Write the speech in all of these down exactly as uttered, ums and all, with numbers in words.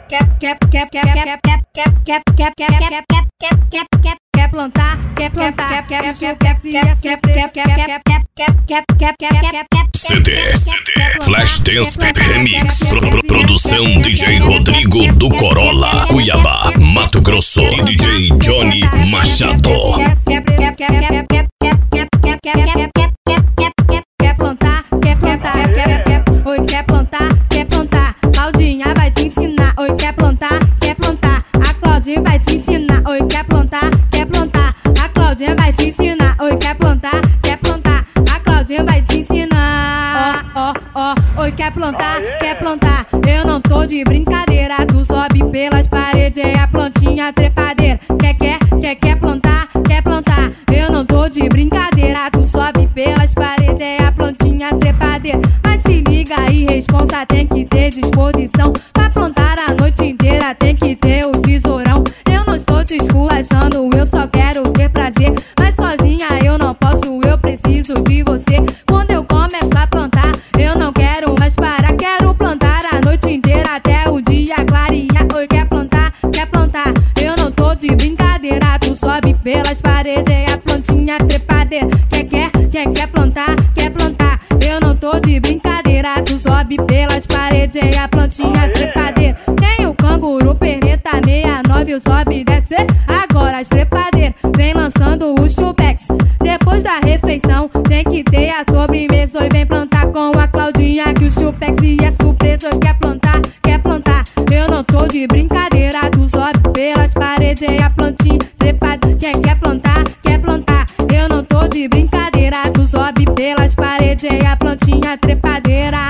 quer, quer, quer, quer, quer, quer, quer, quer, quer, quer, quer, quer, quer, quer plantar, quer plantar, quer, quer, quer, quer, quer, quer, quer, quer, quer, quer, quer, quer, quer, quer, C D, Flashdance Remix, Pro- Produção D J Rodrigo do Corolla, Cuiabá, Mato Grosso e D J Johnny Machado. Quer, quer, quer, quer, quer, quer, quer, quer, quer, quer, quer, quer, quer plantar, quer plantar, quer, quer, oi, quer plantar, quer plantar, Claudinha vai te ensinar, oi, quer plantar, quer plantar, a Claudinha vai te ensinar, oi, quer plantar, quer plantar, a Claudinha vai te ensinar, oi, quer plantar, quer plantar, a Claudinha vai te ensinar, ó, ó, ó, oi, quer plantar, quer plantar, eu não tô de brincadeira, tu sobe pelas paredes, é a plantinha trepadeira, quer, quer, quer, quer plantar, quer plantar, eu não tô de brincadeira, tu sobe pelas paredes, é a plantinha trepadeira, mas se liga aí, responsa, tem que ter disposição, pra plantar a noite inteira, tem que ter o tesourão, eu não estou te esculachando, eu só quero ter prazer, mas sozinha eu não posso, eu preciso de você, quando eu começo a plantar, eu não quero mais parar, quero plantar a noite inteira, até o dia clarear, oi, quer plantar, quer plantar, eu não tô de brincadeira, tu sobe pelas paredes, é a plantinha trepadeira, quer, quer, quer, quer plantar, quer plantar, eu não tô de brincadeira, tu sobe pelas paredes, é a plantinha trepadeira, tem o canguru, perneta, meia nove, o sobe e desce, agora as trepadeiras, vem lançando os chupex, depois da refeição, tem que ter a sobremesa, oi, vem plantar com a Claudinha, que o chupex e é surpresa, oi, quer plantar, quer plantar, eu não tô de brincadeira, tu sobe pelas paredes, é a plantinha trepadeira, quer, quer plantar, quer plantar, eu não tô de brincadeira, tu sobe pelas paredes, é a plantinha trepadeira.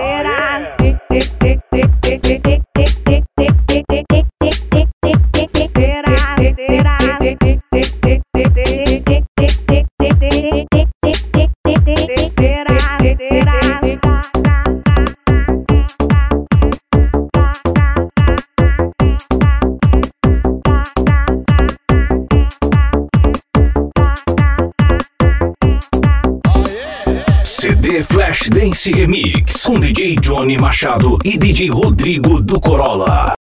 C D Flashdance Remix com D J Johnny Machado e D J Rodrigo do Corolla.